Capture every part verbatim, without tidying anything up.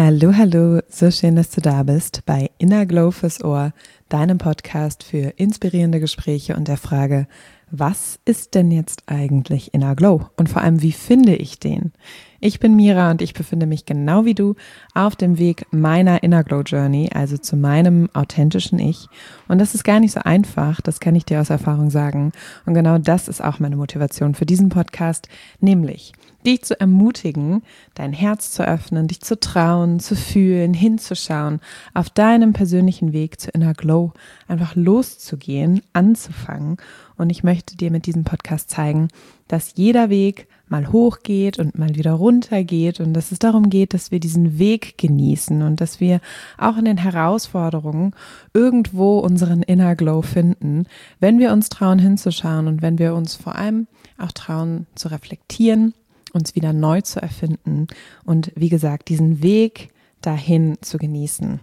Hallo, hallo, so schön, dass du da bist bei Inner Glow fürs Ohr, deinem Podcast für inspirierende Gespräche und der Frage, was ist denn jetzt eigentlich Inner Glow und vor allem, wie finde ich den? Ich bin Mira und ich befinde mich genau wie du auf dem Weg meiner Inner Glow Journey, also zu meinem authentischen Ich. Und das ist gar nicht so einfach, das kann ich dir aus Erfahrung sagen. Und genau das ist auch meine Motivation für diesen Podcast, nämlich dich zu ermutigen, dein Herz zu öffnen, dich zu trauen, zu fühlen, hinzuschauen, auf deinem persönlichen Weg zu Inner Glow einfach loszugehen, anzufangen. Und ich möchte dir mit diesem Podcast zeigen, dass jeder Weg mal hochgeht und mal wieder runtergeht und dass es darum geht, dass wir diesen Weg genießen und dass wir auch in den Herausforderungen irgendwo unseren Inner Glow finden, wenn wir uns trauen hinzuschauen und wenn wir uns vor allem auch trauen zu reflektieren, uns wieder neu zu erfinden und wie gesagt, diesen Weg dahin zu genießen.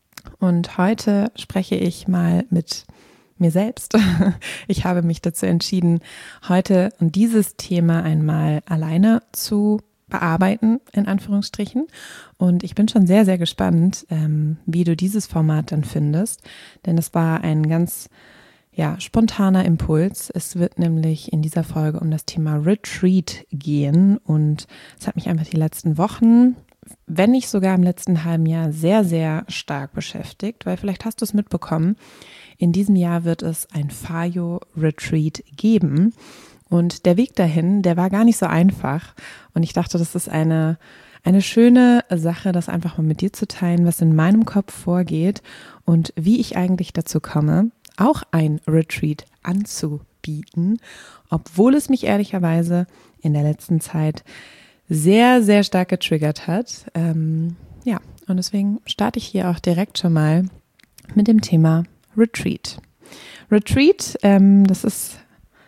Und heute spreche ich mal mit mir selbst. Ich habe mich dazu entschieden, heute und dieses Thema einmal alleine zu bearbeiten, in Anführungsstrichen. Und ich bin schon sehr, sehr gespannt, ähm, wie du dieses Format dann findest, denn es war ein ganz ja, spontaner Impuls. Es wird nämlich in dieser Folge um das Thema Retreat gehen und es hat mich einfach die letzten Wochen, wenn nicht sogar im letzten halben Jahr, sehr, sehr stark beschäftigt, weil vielleicht hast du es mitbekommen, in diesem Jahr wird es ein Fayo-Retreat geben und der Weg dahin, der war gar nicht so einfach und ich dachte, das ist eine, eine schöne Sache, das einfach mal mit dir zu teilen, was in meinem Kopf vorgeht und wie ich eigentlich dazu komme, auch ein Retreat anzubieten, obwohl es mich ehrlicherweise in der letzten Zeit sehr, sehr stark getriggert hat. Ähm, ja, und deswegen starte ich hier auch direkt schon mal mit dem Thema Retreat. Retreat, ähm, das ist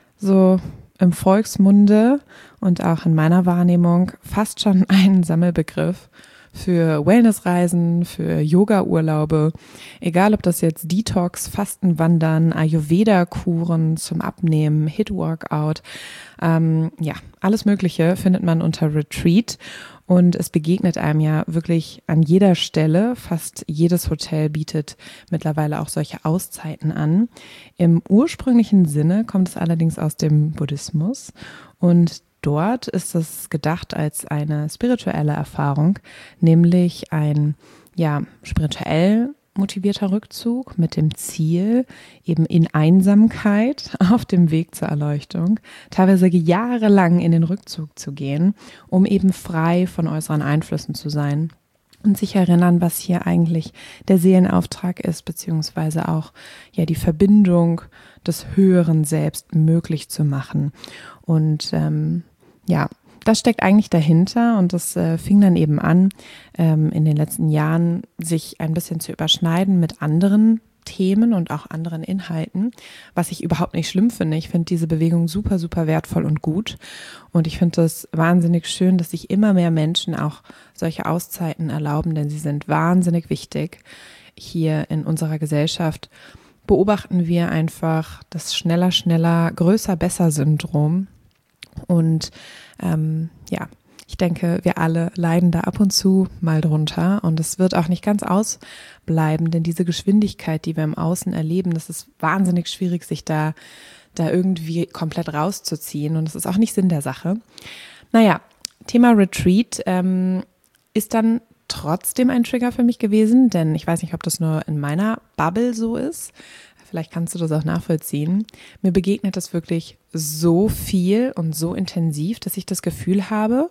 so im Volksmunde und auch in meiner Wahrnehmung fast schon ein Sammelbegriff für Wellnessreisen, für Yoga-Urlaube, egal ob das jetzt Detox, Fastenwandern, Ayurveda-Kuren zum Abnehmen, Hit-Workout, ähm, ja, alles Mögliche findet man unter Retreat und es begegnet einem ja wirklich an jeder Stelle. Fast jedes Hotel bietet mittlerweile auch solche Auszeiten an. Im ursprünglichen Sinne kommt es allerdings aus dem Buddhismus und dort ist es gedacht als eine spirituelle Erfahrung, nämlich ein ja spirituell motivierter Rückzug mit dem Ziel, eben in Einsamkeit auf dem Weg zur Erleuchtung, teilweise jahrelang in den Rückzug zu gehen, um eben frei von äußeren Einflüssen zu sein und sich erinnern, was hier eigentlich der Seelenauftrag ist, beziehungsweise auch ja die Verbindung des höheren Selbst möglich zu machen. Und ähm, ja, das steckt eigentlich dahinter und das äh, fing dann eben an, ähm, in den letzten Jahren sich ein bisschen zu überschneiden mit anderen Themen und auch anderen Inhalten, was ich überhaupt nicht schlimm finde. Ich finde diese Bewegung super, super wertvoll und gut und ich finde es wahnsinnig schön, dass sich immer mehr Menschen auch solche Auszeiten erlauben, denn sie sind wahnsinnig wichtig. Hier in unserer Gesellschaft beobachten wir einfach das schneller, schneller, größer, besser Syndrom. Und ähm, ja, ich denke, wir alle leiden da ab und zu mal drunter und es wird auch nicht ganz ausbleiben, denn diese Geschwindigkeit, die wir im Außen erleben, das ist wahnsinnig schwierig, sich da, da irgendwie komplett rauszuziehen und das ist auch nicht Sinn der Sache. Naja, Thema Retreat ähm, ist dann trotzdem ein Trigger für mich gewesen, denn ich weiß nicht, ob das nur in meiner Bubble so ist. Vielleicht kannst du das auch nachvollziehen. Mir begegnet das wirklich so viel und so intensiv, dass ich das Gefühl habe,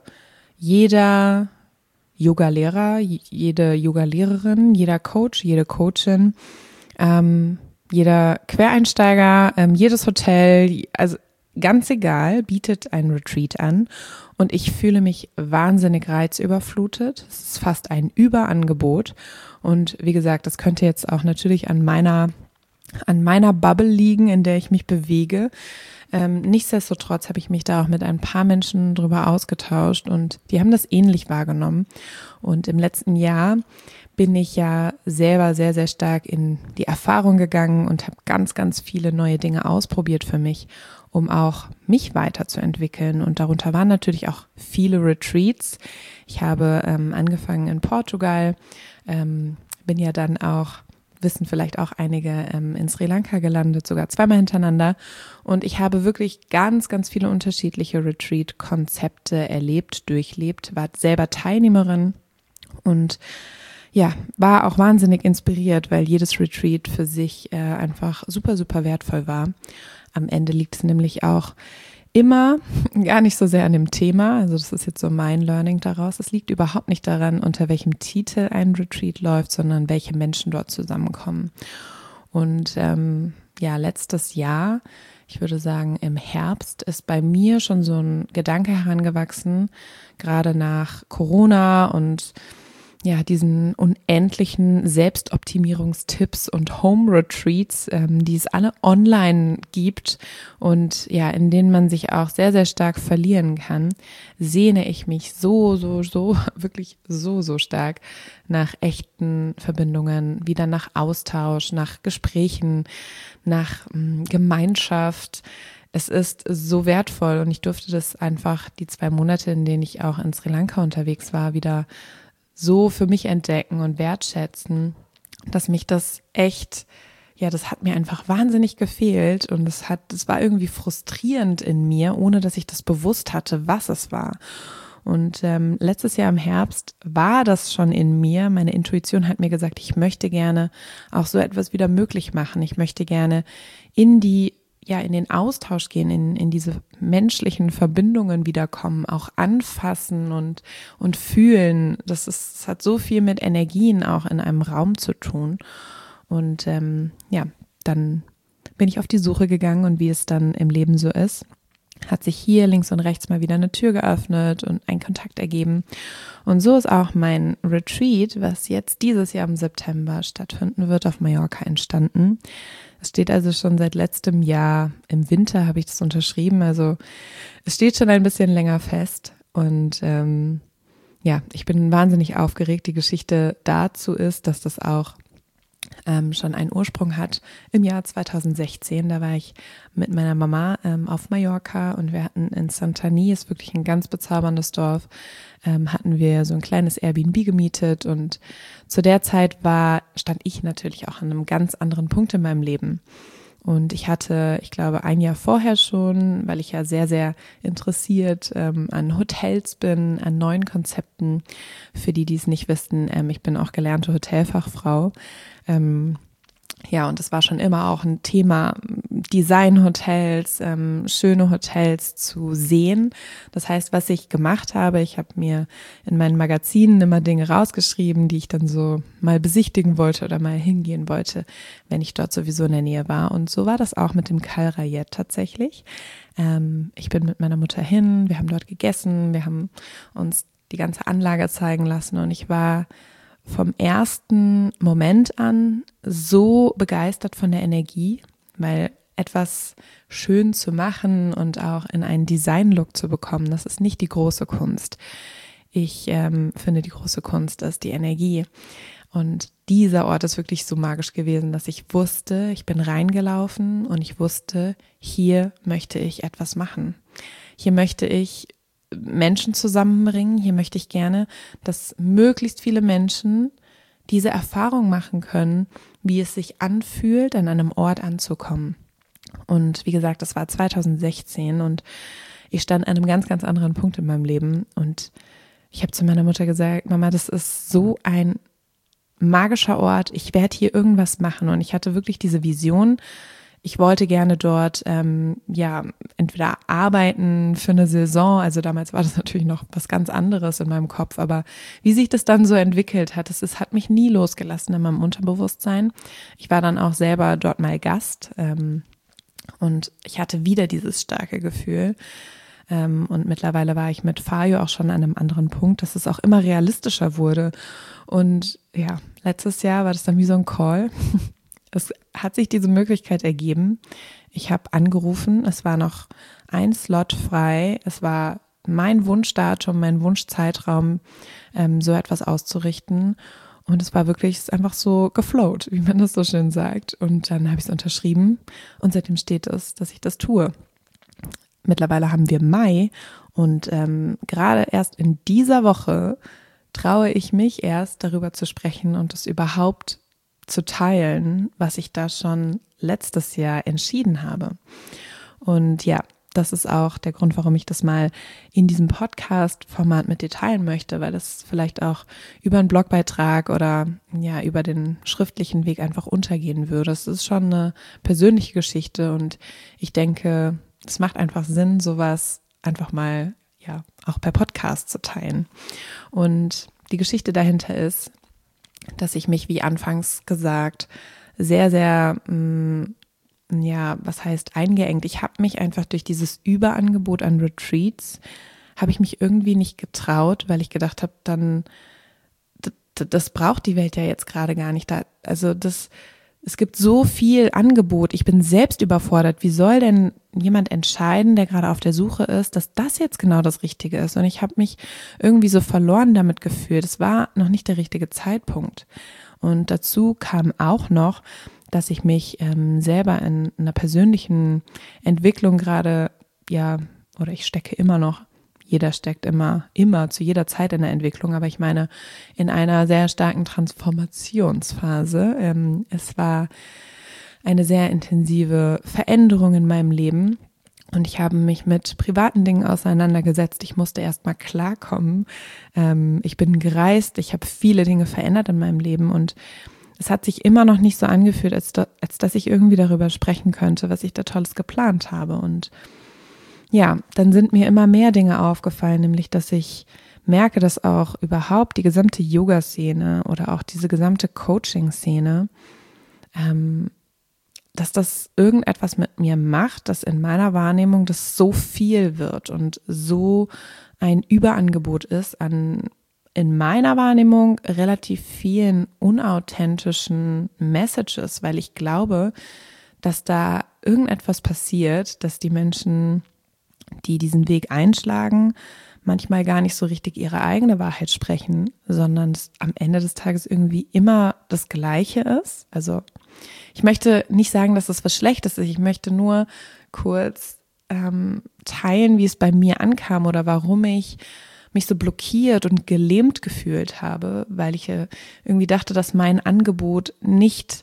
jeder Yoga-Lehrer, jede Yoga-Lehrerin, jeder Coach, jede Coachin, ähm, jeder Quereinsteiger, ähm, jedes Hotel, also ganz egal, bietet ein Retreat an und ich fühle mich wahnsinnig reizüberflutet. Es ist fast ein Überangebot und wie gesagt, das könnte jetzt auch natürlich an meiner an meiner Bubble liegen, in der ich mich bewege. Ähm, nichtsdestotrotz habe ich mich da auch mit ein paar Menschen drüber ausgetauscht und die haben das ähnlich wahrgenommen. Und im letzten Jahr bin ich ja selber sehr, sehr stark in die Erfahrung gegangen und habe ganz, ganz viele neue Dinge ausprobiert für mich, um auch mich weiterzuentwickeln. Und darunter waren natürlich auch viele Retreats. Ich habe ähm, angefangen in Portugal, ähm, bin ja dann auch, wissen vielleicht auch einige, ähm, in Sri Lanka gelandet, sogar zweimal hintereinander. Und ich habe wirklich ganz, ganz viele unterschiedliche Retreat-Konzepte erlebt, durchlebt, war selber Teilnehmerin und ja, war auch wahnsinnig inspiriert, weil jedes Retreat für sich äh, einfach super, super wertvoll war. Am Ende liegt es nämlich auch immer gar nicht so sehr an dem Thema, also das ist jetzt so mein Learning daraus, es liegt überhaupt nicht daran, unter welchem Titel ein Retreat läuft, sondern welche Menschen dort zusammenkommen. Und ähm, ja, letztes Jahr, ich würde sagen im Herbst, ist bei mir schon so ein Gedanke herangewachsen, gerade nach Corona und ja, diesen unendlichen Selbstoptimierungstipps und Home-Retreats, ähm, die es alle online gibt und ja, in denen man sich auch sehr, sehr stark verlieren kann, sehne ich mich so, so, so, wirklich so, so stark nach echten Verbindungen, wieder nach Austausch, nach Gesprächen, nach ähm, Gemeinschaft. Es ist so wertvoll und ich durfte das einfach die zwei Monate, in denen ich auch in Sri Lanka unterwegs war, wieder so für mich entdecken und wertschätzen, dass mich das echt, ja, das hat mir einfach wahnsinnig gefehlt und es hat, es war irgendwie frustrierend in mir, ohne dass ich das bewusst hatte, was es war. Und ähm, letztes Jahr im Herbst war das schon in mir. Meine Intuition hat mir gesagt, ich möchte gerne auch so etwas wieder möglich machen. Ich möchte gerne in die ja, in den Austausch gehen, in, in diese menschlichen Verbindungen wiederkommen, auch anfassen und, und fühlen. Das ist, das hat so viel mit Energien auch in einem Raum zu tun. Und ähm, ja, dann bin ich auf die Suche gegangen und wie es dann im Leben so ist, hat sich hier links und rechts mal wieder eine Tür geöffnet und ein Kontakt ergeben. Und so ist auch mein Retreat, was jetzt dieses Jahr im September stattfinden wird, auf Mallorca entstanden. Es steht also schon seit letztem Jahr, im Winter habe ich das unterschrieben, also es steht schon ein bisschen länger fest und ähm, ja, ich bin wahnsinnig aufgeregt. Die Geschichte dazu ist, dass das auch ähm, schon einen Ursprung hat im Jahr zweitausendsechzehn. Da war ich mit meiner Mama ähm, auf Mallorca und wir hatten in Santani, ist wirklich ein ganz bezauberndes Dorf, ähm, hatten wir so ein kleines Airbnb gemietet und zu der Zeit war, stand ich natürlich auch an einem ganz anderen Punkt in meinem Leben. Und ich hatte, ich glaube, ein Jahr vorher schon, weil ich ja sehr, sehr interessiert ähm, an Hotels bin, an neuen Konzepten. Für die, die es nicht wissen, ähm, ich bin auch gelernte Hotelfachfrau. Ähm, ja, und es war schon immer auch ein Thema, Designhotels, ähm, schöne Hotels zu sehen. Das heißt, was ich gemacht habe, ich habe mir in meinen Magazinen immer Dinge rausgeschrieben, die ich dann so mal besichtigen wollte oder mal hingehen wollte, wenn ich dort sowieso in der Nähe war. Und so war das auch mit dem Cal Rayet tatsächlich. Ähm, ich bin mit meiner Mutter hin, wir haben dort gegessen, wir haben uns die ganze Anlage zeigen lassen und ich war vom ersten Moment an so begeistert von der Energie, weil etwas schön zu machen und auch in einen Design-Look zu bekommen, das ist nicht die große Kunst. Ich ähm, finde, die große Kunst ist die Energie. Und dieser Ort ist wirklich so magisch gewesen, dass ich wusste, ich bin reingelaufen und ich wusste, hier möchte ich etwas machen. Hier möchte ich Menschen zusammenbringen. Hier möchte ich gerne, dass möglichst viele Menschen diese Erfahrung machen können, wie es sich anfühlt, an einem Ort anzukommen. Und wie gesagt, das war zweitausendsechzehn und ich stand an einem ganz, ganz anderen Punkt in meinem Leben und ich habe zu meiner Mutter gesagt, Mama, das ist so ein magischer Ort, ich werde hier irgendwas machen und ich hatte wirklich diese Vision. Ich wollte gerne dort, ähm, ja, entweder arbeiten für eine Saison, also damals war das natürlich noch was ganz anderes in meinem Kopf, aber wie sich das dann so entwickelt hat, das ist, hat mich nie losgelassen in meinem Unterbewusstsein. Ich war dann auch selber dort mal Gast ähm, und ich hatte wieder dieses starke Gefühl ähm, und mittlerweile war ich mit Fajo auch schon an einem anderen Punkt, dass es auch immer realistischer wurde und ja, letztes Jahr war das dann wie so ein Call. Es hat sich diese Möglichkeit ergeben. Ich habe angerufen, es war noch ein Slot frei. Es war mein Wunschdatum, mein Wunschzeitraum, ähm, so etwas auszurichten. Und es war wirklich, es ist einfach so geflowt, wie man das so schön sagt. Und dann habe ich es unterschrieben und seitdem steht es, dass ich das tue. Mittlerweile haben wir Mai und ähm, gerade erst in dieser Woche traue ich mich erst darüber zu sprechen und es überhaupt zu teilen, was ich da schon letztes Jahr entschieden habe. Und ja, das ist auch der Grund, warum ich das mal in diesem Podcast-Format mit dir teilen möchte, weil das vielleicht auch über einen Blogbeitrag oder ja über den schriftlichen Weg einfach untergehen würde. Es ist schon eine persönliche Geschichte und ich denke, es macht einfach Sinn, sowas einfach mal ja auch per Podcast zu teilen. Und die Geschichte dahinter ist, dass ich mich, wie anfangs gesagt, sehr, sehr mh, ja, was heißt eingeengt? Ich habe mich einfach durch dieses Überangebot an Retreats, habe ich mich irgendwie nicht getraut, weil ich gedacht habe, dann, das, das braucht die Welt ja jetzt gerade gar nicht. Da, also das, es gibt so viel Angebot, ich bin selbst überfordert. Wie soll denn jemand entscheiden, der gerade auf der Suche ist, dass das jetzt genau das Richtige ist? Und ich habe mich irgendwie so verloren damit gefühlt. Es war noch nicht der richtige Zeitpunkt. Und dazu kam auch noch, dass ich mich ähm, selber in einer persönlichen Entwicklung gerade, ja, oder ich stecke immer noch, jeder steckt immer, immer zu jeder Zeit in der Entwicklung, aber ich meine in einer sehr starken Transformationsphase. Ähm, es war eine sehr intensive Veränderung in meinem Leben und ich habe mich mit privaten Dingen auseinandergesetzt. Ich musste erst mal klarkommen. Ähm, ich bin gereist, ich habe viele Dinge verändert in meinem Leben und es hat sich immer noch nicht so angefühlt, als, da, als dass ich irgendwie darüber sprechen könnte, was ich da Tolles geplant habe. Und ja, dann sind mir immer mehr Dinge aufgefallen, nämlich, dass ich merke, dass auch überhaupt die gesamte Yoga-Szene oder auch diese gesamte Coaching-Szene, ähm, dass das irgendetwas mit mir macht, dass in meiner Wahrnehmung das so viel wird und so ein Überangebot ist an in meiner Wahrnehmung relativ vielen unauthentischen Messages, weil ich glaube, dass da irgendetwas passiert, dass die Menschen, die diesen Weg einschlagen, manchmal gar nicht so richtig ihre eigene Wahrheit sprechen, sondern es am Ende des Tages irgendwie immer das Gleiche ist. Also ich möchte nicht sagen, dass das was Schlechtes ist, ich möchte nur kurz ähm, teilen, wie es bei mir ankam oder warum ich mich so blockiert und gelähmt gefühlt habe, weil ich irgendwie dachte, dass mein Angebot nicht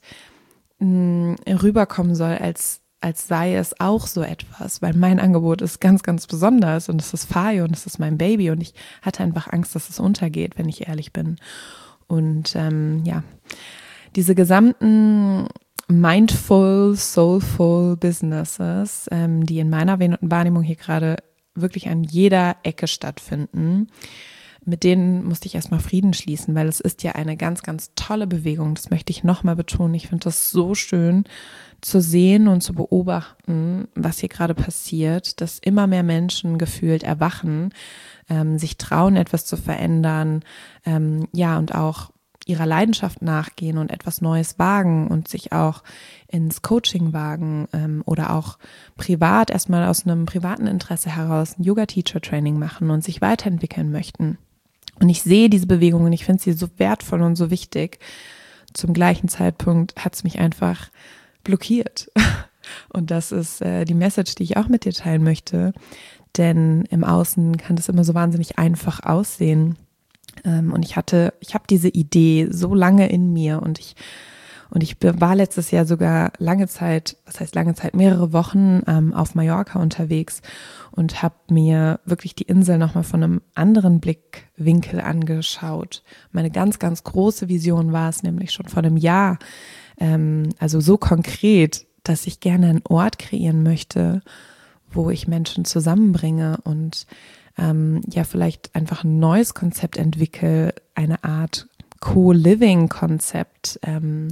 mh, rüberkommen soll, als, als sei es auch so etwas, weil mein Angebot ist ganz, ganz besonders und es ist Fayo und es ist mein Baby und ich hatte einfach Angst, dass es untergeht, wenn ich ehrlich bin. Und ähm, ja, diese gesamten mindful, soulful Businesses, ähm, die in meiner Wahrnehmung hier gerade wirklich an jeder Ecke stattfinden, mit denen musste ich erstmal Frieden schließen, weil es ist ja eine ganz, ganz tolle Bewegung. Das möchte ich nochmal betonen. Ich finde das so schön zu sehen und zu beobachten, was hier gerade passiert, dass immer mehr Menschen gefühlt erwachen, ähm, sich trauen, etwas zu verändern, ähm, ja, und auch ihrer Leidenschaft nachgehen und etwas Neues wagen und sich auch ins Coaching wagen ähm, oder auch privat erstmal aus einem privaten Interesse heraus ein Yoga-Teacher-Training machen und sich weiterentwickeln möchten. Und ich sehe diese Bewegung und ich finde sie so wertvoll und so wichtig. Zum gleichen Zeitpunkt hat es mich einfach blockiert. Und das ist äh, die Message, die ich auch mit dir teilen möchte. Denn im Außen kann das immer so wahnsinnig einfach aussehen. Und ich hatte, ich habe diese Idee so lange in mir und ich und ich war letztes Jahr sogar lange Zeit, was heißt lange Zeit, mehrere Wochen ähm, auf Mallorca unterwegs und habe mir wirklich die Insel nochmal von einem anderen Blickwinkel angeschaut. Meine ganz, ganz große Vision war es nämlich schon vor einem Jahr, ähm, also so konkret, dass ich gerne einen Ort kreieren möchte, wo ich Menschen zusammenbringe und Ähm, ja vielleicht einfach ein neues Konzept entwickle, eine Art Co-Living-Konzept, ähm,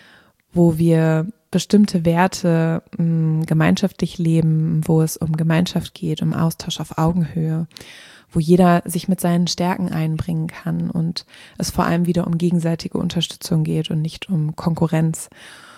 wo wir bestimmte Werte mh, gemeinschaftlich leben, wo es um Gemeinschaft geht, um Austausch auf Augenhöhe, wo jeder sich mit seinen Stärken einbringen kann und es vor allem wieder um gegenseitige Unterstützung geht und nicht um Konkurrenz.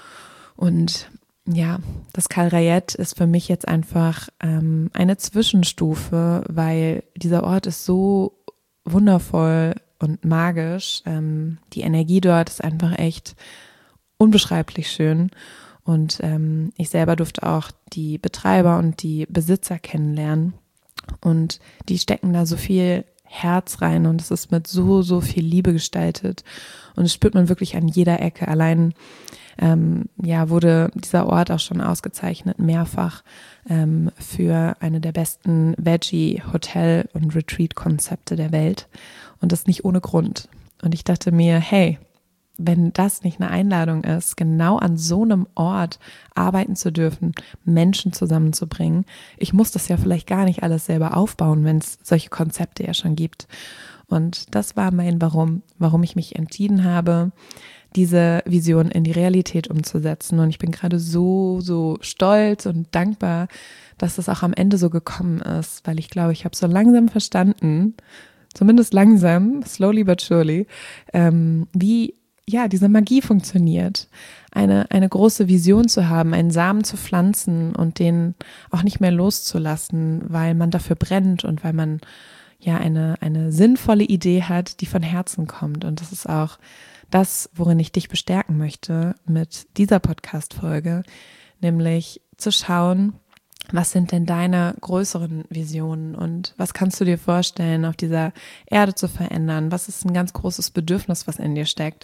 Und ja, das Kal Rayet ist für mich jetzt einfach ähm, eine Zwischenstufe, weil dieser Ort ist so wundervoll und magisch. Ähm, die Energie dort ist einfach echt unbeschreiblich schön. Und ähm, ich selber durfte auch die Betreiber und die Besitzer kennenlernen. Und die stecken da so viel Herz rein und es ist mit so, so viel Liebe gestaltet. Und das spürt man wirklich an jeder Ecke. Allein ähm, ja, wurde dieser Ort auch schon ausgezeichnet, mehrfach ähm, für eine der besten Veggie-Hotel- und Retreat-Konzepte der Welt. Und das nicht ohne Grund. Und ich dachte mir, hey, wenn das nicht eine Einladung ist, genau an so einem Ort arbeiten zu dürfen, Menschen zusammenzubringen, ich muss das ja vielleicht gar nicht alles selber aufbauen, wenn es solche Konzepte ja schon gibt. Und das war mein Warum, warum ich mich entschieden habe, diese Vision in die Realität umzusetzen. Und ich bin gerade so, so stolz und dankbar, dass es auch am Ende so gekommen ist, weil ich glaube, ich habe so langsam verstanden, zumindest langsam, slowly but surely, ähm, wie ja, diese Magie funktioniert. Eine, eine große Vision zu haben, einen Samen zu pflanzen und den auch nicht mehr loszulassen, weil man dafür brennt und weil man ja eine, eine sinnvolle Idee hat, die von Herzen kommt. Und das ist auch das, worin ich dich bestärken möchte mit dieser Podcast-Folge, nämlich zu schauen, was sind denn deine größeren Visionen und was kannst du dir vorstellen, auf dieser Erde zu verändern? Was ist ein ganz großes Bedürfnis, was in dir steckt?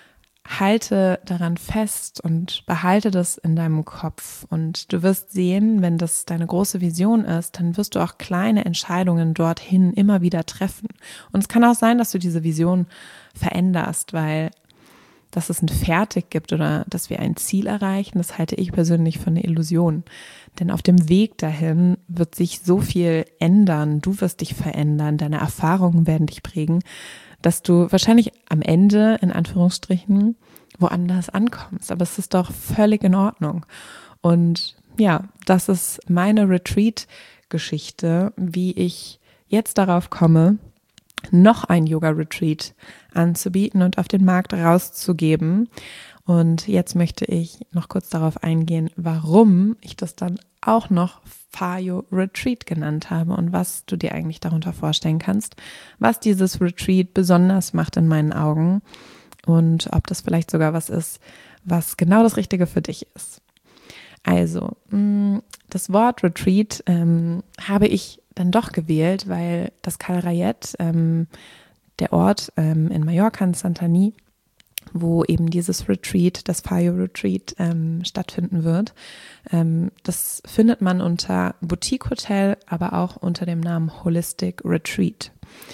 Halte daran fest und behalte das in deinem Kopf und du wirst sehen, wenn das deine große Vision ist, dann wirst du auch kleine Entscheidungen dorthin immer wieder treffen. Und es kann auch sein, dass du diese Vision veränderst, weil dass es ein Fertig gibt oder dass wir ein Ziel erreichen, das halte ich persönlich für eine Illusion. Denn auf dem Weg dahin wird sich so viel ändern, du wirst dich verändern, deine Erfahrungen werden dich prägen, dass du wahrscheinlich am Ende, in Anführungsstrichen, woanders ankommst. Aber es ist doch völlig in Ordnung. Und ja, das ist meine Retreat-Geschichte, wie ich jetzt darauf komme, noch ein Yoga-Retreat anzubieten und auf den Markt rauszugeben. Und jetzt möchte ich noch kurz darauf eingehen, warum ich das dann auch noch Fayo Retreat genannt habe und was du dir eigentlich darunter vorstellen kannst, was dieses Retreat besonders macht in meinen Augen und ob das vielleicht sogar was ist, was genau das Richtige für dich ist. Also, das Wort Retreat ähm, habe ich dann doch gewählt, weil das Cal Rayet, ähm, der Ort ähm, in Mallorca, in Santany, wo eben dieses Retreat, das Fayo Retreat ähm, stattfinden wird. Ähm, das findet man unter Boutique Hotel, aber auch unter dem Namen Holistic Retreat.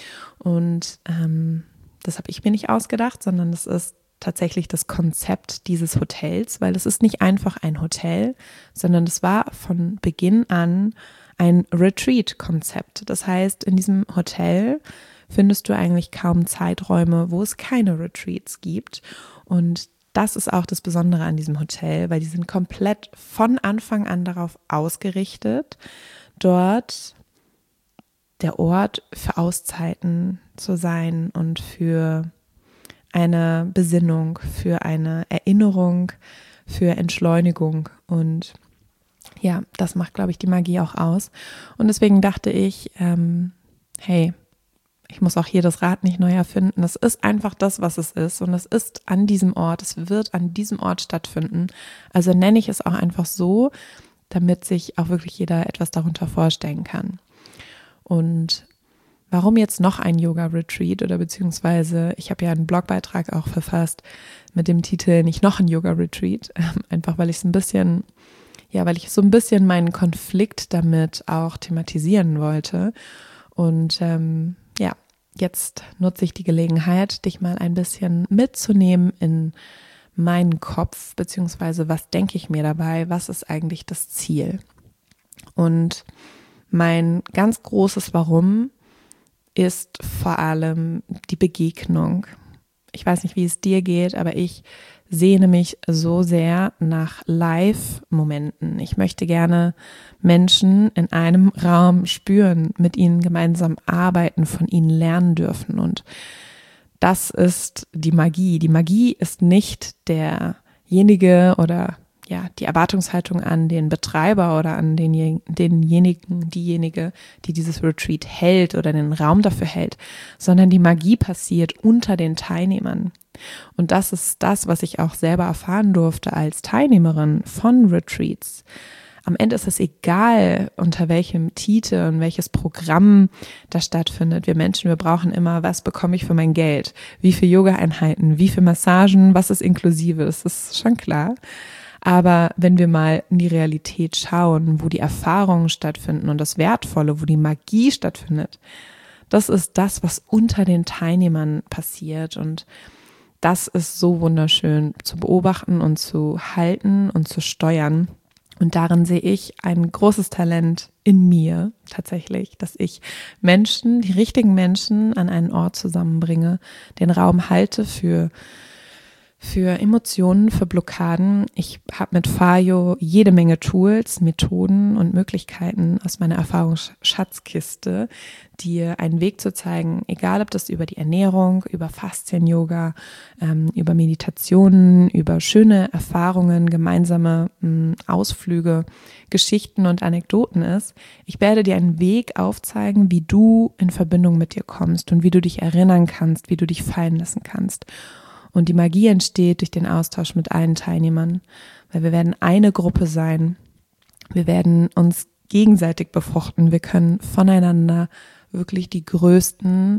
Und ähm, das habe ich mir nicht ausgedacht, sondern das ist tatsächlich das Konzept dieses Hotels, weil es ist nicht einfach ein Hotel, sondern es war von Beginn an ein Retreat-Konzept. Das heißt, in diesem Hotel findest du eigentlich kaum Zeiträume, wo es keine Retreats gibt. Und das ist auch das Besondere an diesem Hotel, weil die sind komplett von Anfang an darauf ausgerichtet, dort der Ort für Auszeiten zu sein und für eine Besinnung, für eine Erinnerung, für Entschleunigung. Und ja, das macht, glaube ich, die Magie auch aus. Und deswegen dachte ich, ähm, hey, ich muss auch hier das Rad nicht neu erfinden. Es ist einfach das, was es ist. Und es ist an diesem Ort, es wird an diesem Ort stattfinden. Also nenne ich es auch einfach so, damit sich auch wirklich jeder etwas darunter vorstellen kann. Und warum jetzt noch ein Yoga-Retreat oder beziehungsweise, ich habe ja einen Blogbeitrag auch verfasst mit dem Titel Nicht noch ein Yoga-Retreat, einfach weil ich es ein bisschen, ja, weil ich so ein bisschen meinen Konflikt damit auch thematisieren wollte. Und ähm, ja, jetzt nutze ich die Gelegenheit, dich mal ein bisschen mitzunehmen in meinen Kopf, beziehungsweise was denke ich mir dabei, was ist eigentlich das Ziel? Und mein ganz großes Warum ist vor allem die Begegnung. Ich weiß nicht, wie es dir geht, aber ich sehne mich so sehr nach Live-Momenten. Ich möchte gerne Menschen in einem Raum spüren, mit ihnen gemeinsam arbeiten, von ihnen lernen dürfen. Und das ist die Magie. Die Magie ist nicht derjenige oder ja, die Erwartungshaltung an den Betreiber oder an den, denjenigen, diejenige, die dieses Retreat hält oder den Raum dafür hält, sondern die Magie passiert unter den Teilnehmern. Und das ist das, was ich auch selber erfahren durfte als Teilnehmerin von Retreats. Am Ende ist es egal, unter welchem Titel und welches Programm das stattfindet. Wir Menschen, wir brauchen immer, was bekomme ich für mein Geld? Wie viele Yoga-Einheiten? Wie viele Massagen? Was ist inklusive? Das ist schon klar. Aber wenn wir mal in die Realität schauen, wo die Erfahrungen stattfinden und das Wertvolle, wo die Magie stattfindet, das ist das, was unter den Teilnehmern passiert. Und das ist so wunderschön zu beobachten und zu halten und zu steuern. Und darin sehe ich ein großes Talent in mir tatsächlich, dass ich Menschen, die richtigen Menschen an einen Ort zusammenbringe, den Raum halte für für Emotionen, für Blockaden. Ich habe mit Fayo jede Menge Tools, Methoden und Möglichkeiten aus meiner Erfahrungsschatzkiste, dir einen Weg zu zeigen, egal ob das über die Ernährung, über Faszien-Yoga, ähm, über Meditationen, über schöne Erfahrungen, gemeinsame mh, Ausflüge, Geschichten und Anekdoten ist. Ich werde dir einen Weg aufzeigen, wie du in Verbindung mit dir kommst und wie du dich erinnern kannst, wie du dich fallen lassen kannst. Und die Magie entsteht durch den Austausch mit allen Teilnehmern, weil wir werden eine Gruppe sein. Wir werden uns gegenseitig befruchten. Wir können voneinander wirklich die größten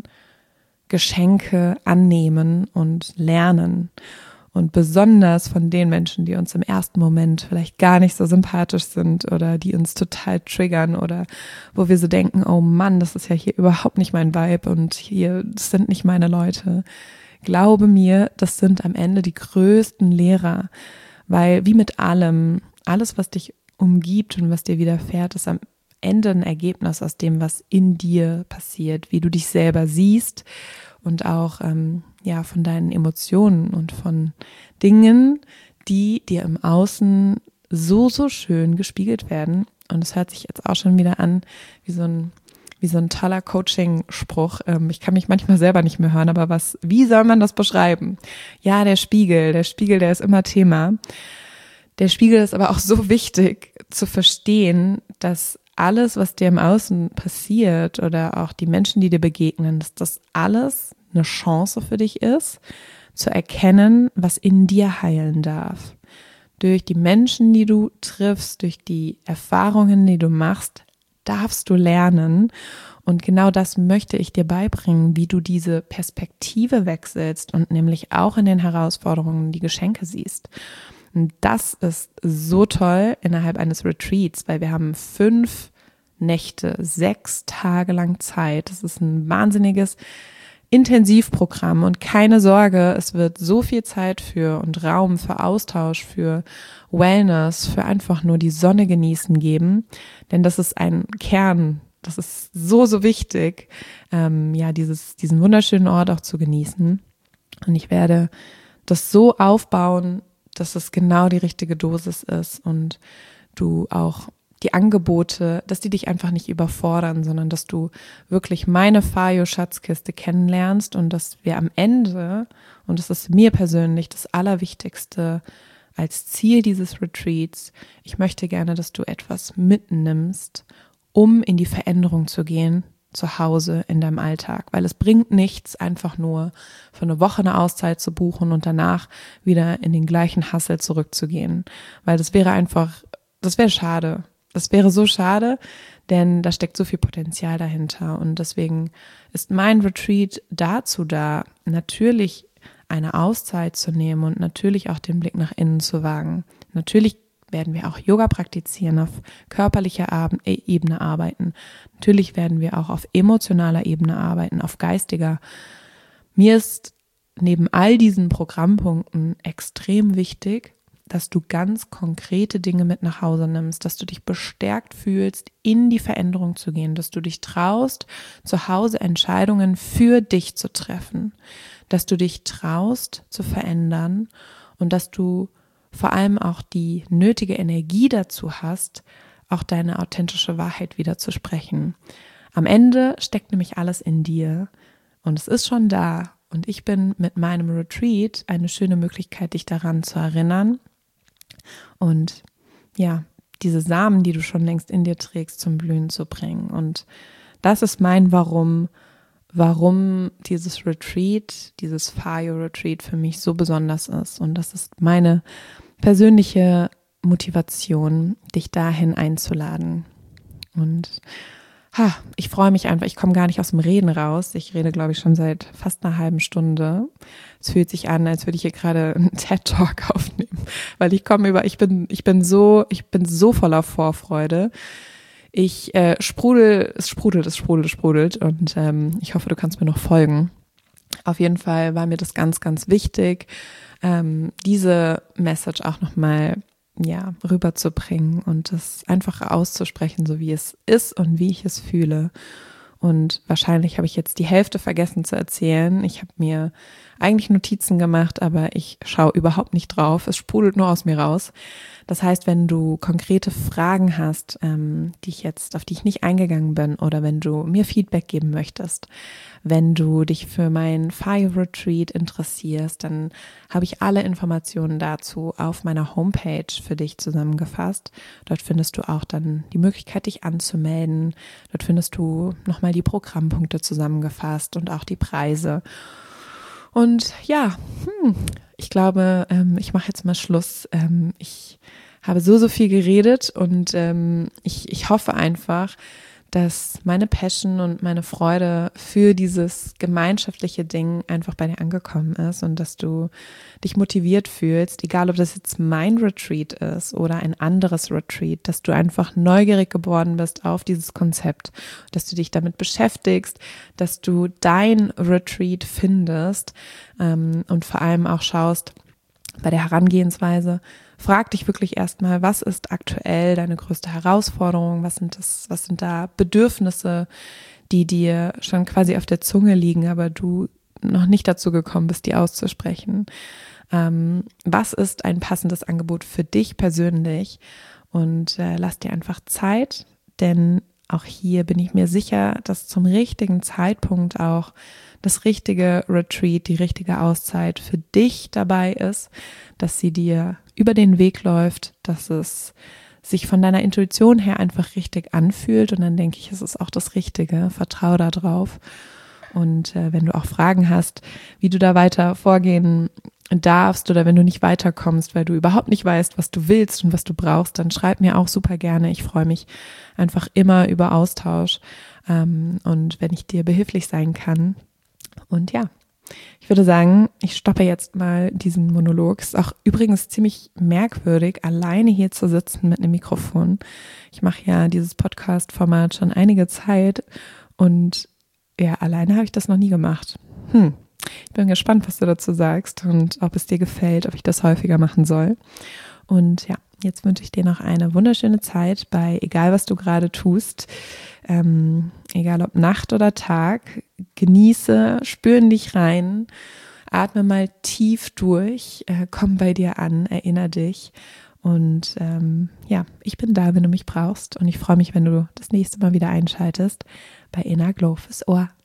Geschenke annehmen und lernen. Und besonders von den Menschen, die uns im ersten Moment vielleicht gar nicht so sympathisch sind oder die uns total triggern oder wo wir so denken, oh Mann, das ist ja hier überhaupt nicht mein Vibe und hier, das sind nicht meine Leute. Glaube mir, das sind am Ende die größten Lehrer, weil wie mit allem, alles, was dich umgibt und was dir widerfährt, ist am Ende ein Ergebnis aus dem, was in dir passiert, wie du dich selber siehst und auch ähm, ja von deinen Emotionen und von Dingen, die dir im Außen so, so schön gespiegelt werden. Und es hört sich jetzt auch schon wieder an wie so ein wie so ein toller Coaching-Spruch. Ich kann mich manchmal selber nicht mehr hören, aber was, wie soll man das beschreiben? Ja, der Spiegel, der Spiegel, der ist immer Thema. Der Spiegel ist aber auch so wichtig zu verstehen, dass alles, was dir im Außen passiert oder auch die Menschen, die dir begegnen, dass das alles eine Chance für dich ist, zu erkennen, was in dir heilen darf. Durch die Menschen, die du triffst, durch die Erfahrungen, die du machst, darfst du lernen und genau das möchte ich dir beibringen, wie du diese Perspektive wechselst und nämlich auch in den Herausforderungen die Geschenke siehst. Und das ist so toll innerhalb eines Retreats, weil wir haben fünf Nächte, sechs Tage lang Zeit. Das ist ein wahnsinniges Intensivprogramm und keine Sorge, es wird so viel Zeit für und Raum für Austausch, für Wellness, für einfach nur die Sonne genießen geben, denn das ist ein Kern, das ist so, so wichtig, ähm, ja, dieses, diesen wunderschönen Ort auch zu genießen. Und ich werde das so aufbauen, dass es genau die richtige Dosis ist und du auch die Angebote, dass die dich einfach nicht überfordern, sondern dass du wirklich meine Fayo-Schatzkiste kennenlernst und dass wir am Ende, und das ist mir persönlich das Allerwichtigste als Ziel dieses Retreats, ich möchte gerne, dass du etwas mitnimmst, um in die Veränderung zu gehen, zu Hause in deinem Alltag, weil es bringt nichts, einfach nur für eine Woche eine Auszeit zu buchen und danach wieder in den gleichen Hustle zurückzugehen, weil das wäre einfach, das wäre schade. Das wäre so schade, denn da steckt so viel Potenzial dahinter und deswegen ist mein Retreat dazu da, natürlich eine Auszeit zu nehmen und natürlich auch den Blick nach innen zu wagen. Natürlich werden wir auch Yoga praktizieren, auf körperlicher Ebene arbeiten. Natürlich werden wir auch auf emotionaler Ebene arbeiten, auf geistiger. Mir ist neben all diesen Programmpunkten extrem wichtig, dass du ganz konkrete Dinge mit nach Hause nimmst, dass du dich bestärkt fühlst, in die Veränderung zu gehen, dass du dich traust, zu Hause Entscheidungen für dich zu treffen, dass du dich traust zu verändern und dass du vor allem auch die nötige Energie dazu hast, auch deine authentische Wahrheit wieder zu sprechen. Am Ende steckt nämlich alles in dir und es ist schon da und ich bin mit meinem Retreat eine schöne Möglichkeit, dich daran zu erinnern, und ja, diese Samen, die du schon längst in dir trägst, zum Blühen zu bringen. Und das ist mein Warum, warum dieses Retreat, dieses Fire Retreat für mich so besonders ist. Und das ist meine persönliche Motivation, dich dahin einzuladen. Und ha, ich freue mich einfach, ich komme gar nicht aus dem Reden raus. Ich rede, glaube ich, schon seit fast einer halben Stunde. Es fühlt sich an, als würde ich hier gerade einen TED-Talk aufnehmen, weil ich komme über, ich bin, ich bin so, ich bin so voller Vorfreude. Ich äh, sprudel, es sprudelt, es sprudelt, es sprudelt und ähm, ich hoffe, du kannst mir noch folgen. Auf jeden Fall war mir das ganz, ganz wichtig, ähm, diese Message auch nochmal ja, rüberzubringen und das einfach auszusprechen, so wie es ist und wie ich es fühle. Und wahrscheinlich habe ich jetzt die Hälfte vergessen zu erzählen. Ich habe mir eigentlich Notizen gemacht, aber ich schaue überhaupt nicht drauf. Es sprudelt nur aus mir raus. Das heißt, wenn du konkrete Fragen hast, ähm, die ich jetzt, auf die ich nicht eingegangen bin, oder wenn du mir Feedback geben möchtest, wenn du dich für mein Fire Retreat interessierst, dann habe ich alle Informationen dazu auf meiner Homepage für dich zusammengefasst. Dort findest du auch dann die Möglichkeit, dich anzumelden. Dort findest du nochmal die Programmpunkte zusammengefasst und auch die Preise. Und ja, hm, ich glaube, ähm, ich mache jetzt mal Schluss. Ähm, ich habe so, so viel geredet und ähm, ich, ich hoffe einfach, dass meine Passion und meine Freude für dieses gemeinschaftliche Ding einfach bei dir angekommen ist und dass du dich motiviert fühlst, egal ob das jetzt mein Retreat ist oder ein anderes Retreat, dass du einfach neugierig geworden bist auf dieses Konzept, dass du dich damit beschäftigst, dass du dein Retreat findest ähm, und vor allem auch schaust bei der Herangehensweise. Frag dich wirklich erstmal, was ist aktuell deine größte Herausforderung? Was sind das, was sind da Bedürfnisse, die dir schon quasi auf der Zunge liegen, aber du noch nicht dazu gekommen bist, die auszusprechen? Ähm, was ist ein passendes Angebot für dich persönlich? Und äh, lass dir einfach Zeit, denn auch hier bin ich mir sicher, dass zum richtigen Zeitpunkt auch das richtige Retreat, die richtige Auszeit für dich dabei ist, dass sie dir über den Weg läuft, dass es sich von deiner Intuition her einfach richtig anfühlt und dann denke ich, es ist auch das Richtige. Vertraue da drauf. Und äh, wenn du auch Fragen hast, wie du da weiter vorgehen darfst oder wenn du nicht weiterkommst, weil du überhaupt nicht weißt, was du willst und was du brauchst, dann schreib mir auch super gerne. Ich freue mich einfach immer über Austausch ähm, und wenn ich dir behilflich sein kann. Und ja, ich würde sagen, ich stoppe jetzt mal diesen Monolog. Es ist auch übrigens ziemlich merkwürdig, alleine hier zu sitzen mit einem Mikrofon. Ich mache ja dieses Podcast-Format schon einige Zeit und ja, alleine habe ich das noch nie gemacht. Hm. Ich bin gespannt, was du dazu sagst und ob es dir gefällt, ob ich das häufiger machen soll. Und ja, jetzt wünsche ich dir noch eine wunderschöne Zeit bei egal, was du gerade tust, ähm, egal ob Nacht oder Tag, genieße, spür in dich rein, atme mal tief durch, äh, komm bei dir an, erinnere dich und ähm, ja, ich bin da, wenn du mich brauchst und ich freue mich, wenn du das nächste Mal wieder einschaltest bei Inner Glow fürs Ohr.